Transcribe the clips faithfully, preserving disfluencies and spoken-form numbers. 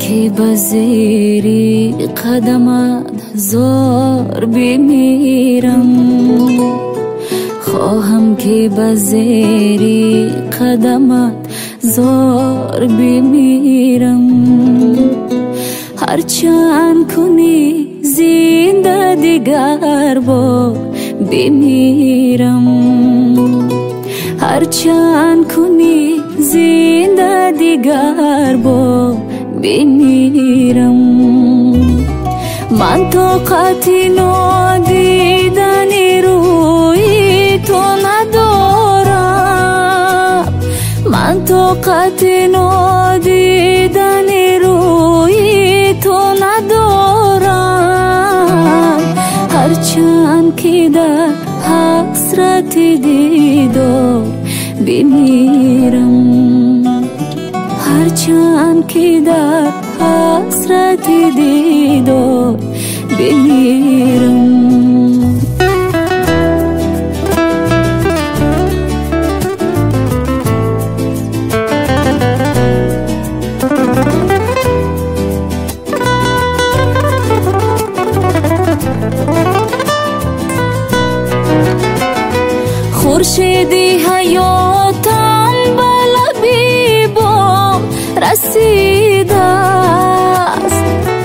که بزیری قدمت زار بمیرم، خواهم که بزیری قدمت زار بمیرم. هرچند کنی زنده دیگر بار بمیرم، هرچند کنی زنده دیگر بار بمیرم. من طاقت نادیدن روی تو ندارم، من طاقت نادیدن روی تو ندارم. هرچند که در حسرت دیدار بمیرم، هرچند که در حسرت دیدار بمیرم. خورشیدی حیاتم به لبی بام رسیده است،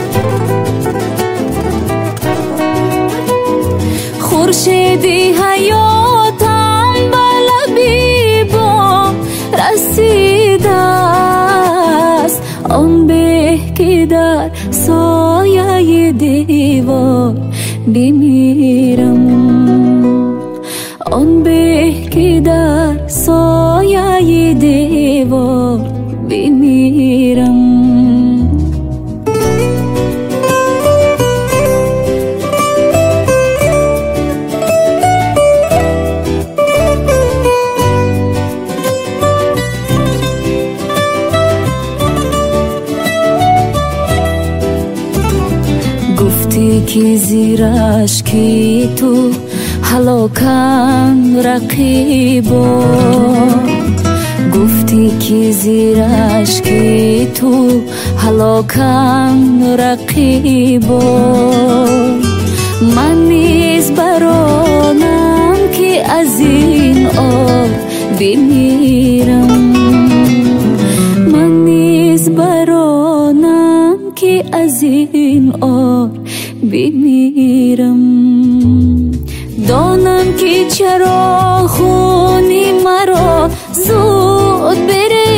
خورشیدی حیاتم به لبی بام رسیده است. آن به که در سایه دیوار بمیرم، آن به که در سایه دیوار بمیرم. گفتی که زیر اشکی تو هلاکن رقیبا، گفتی که زیر اشکی تو هلاکن رقیبا. من نیز برانم که از این آب بمیرم، من نیز برانم که از این آب بمیرم. دانم که چرا خونی مرا زود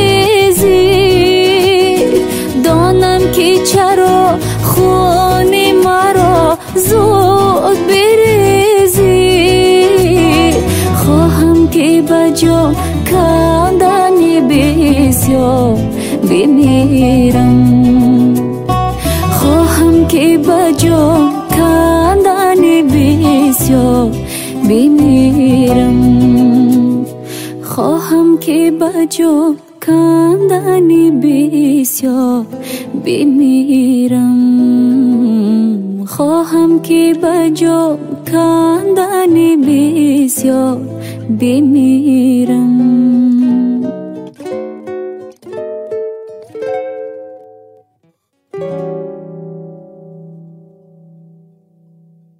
بریزی، دانم که چرا خونی مرا زود بریزی. خواهم که به جان کندن بسیار بمیرم، خواهم که به جان کندن بسیار بمیرم، خواهم که به جان کندن بسیار بمیرم، خواهم که به جان کندن بسیار بمیرم.